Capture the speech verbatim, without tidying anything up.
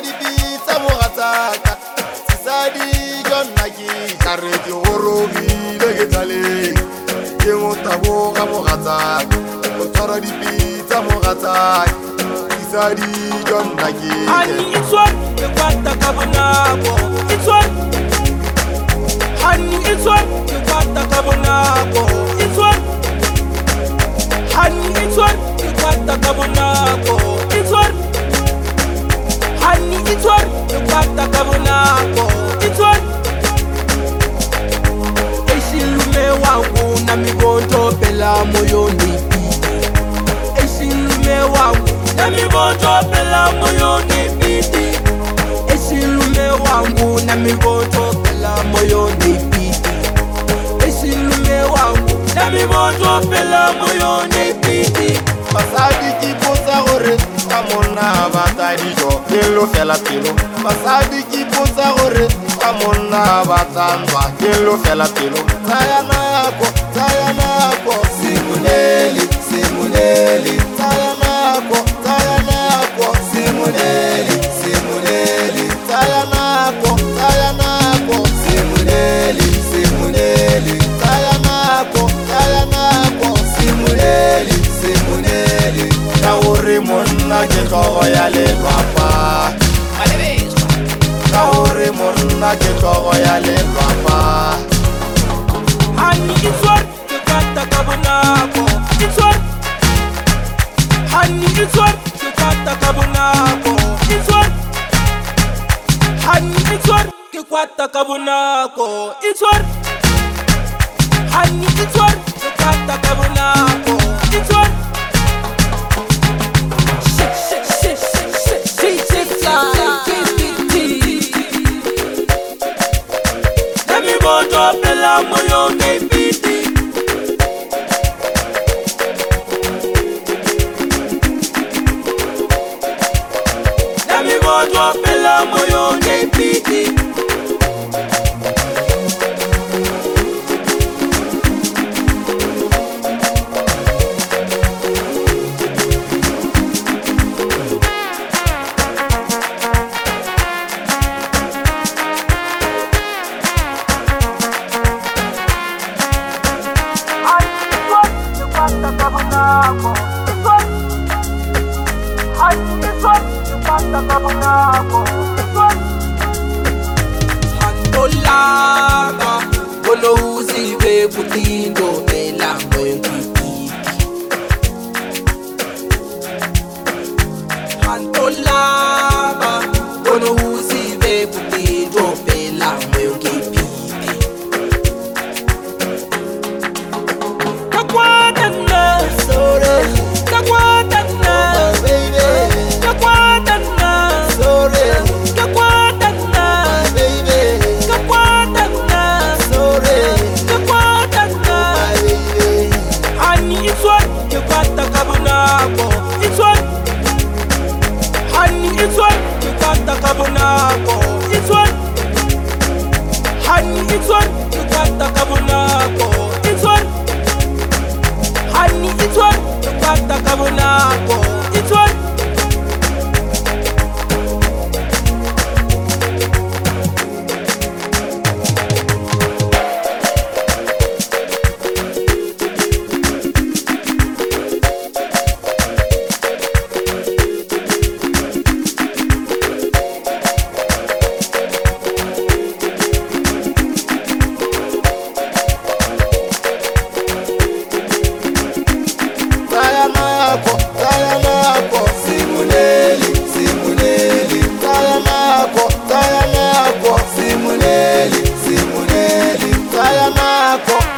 di pizza mogataka sisadi jonna ki kareti horobi le getale ke motabo ga mogataka o tshwara di pizza mogataka sisadi jonna ki Honey, it's what you got the cabonabo. It's what Honey, it's what you got the cabonabo. It's what Honey, it's what you got the cabonabo. It's what Honey, it's what you got the cabonabo. It's what Eshilume wangu na migonjo pela moyoni. Eshilume wangu na migonjo pela moyoni piti. Eshilume wangu na migonjo pela moyoni piti. Eshilume wangu na migonjo pela moyoni piti. basadi ki potsa gore ka monna batla dijo kelo fela pelo basadi ki potsa gore ka monna batlantswa kelo fela pelo tsaya nako tsaya nako simoneli simoneli tsaya nako tsaya nako simoneli simoneli tsaya nako tsaya nako simoneli simoneli tsaya nako tsaya nako simoneli simoneli ka gore monna ke tlogo ya lelwapa ka gore monna ke tlogo ya lelwapa Honey, it's what you got the cabonabo. It's what Honey, it's what you got the cabonabo. It's what Honey, it's what you got the cabonabo. It's what Honey, it's what you got the cabonabo. It's what Shit, shit, shit, shit, shit, shit, shit, let me go drop the lamb on your name, pity. Let me go drop the lamb on your name, pity. Handolaba, kono uzibe butindo mela mwengi. Handolaba, kono uzibe butindo mela mwengi. Kakwatana, sore kakwatana, baby kakwatana, sore kakwatana, baby kakwatana, sore kakwatana. baby Honey, it's what you got the cabonabo. It's what Honey, it's what you got the cabonabo. It's what Honey, it's what you got the cabonabo. It's what Honey, it's what you got the cabonabo. It's what tsaya nako tsaya nako simoneli simoneli tsaya nako tsaya nako simoneli simoneli tsaya nako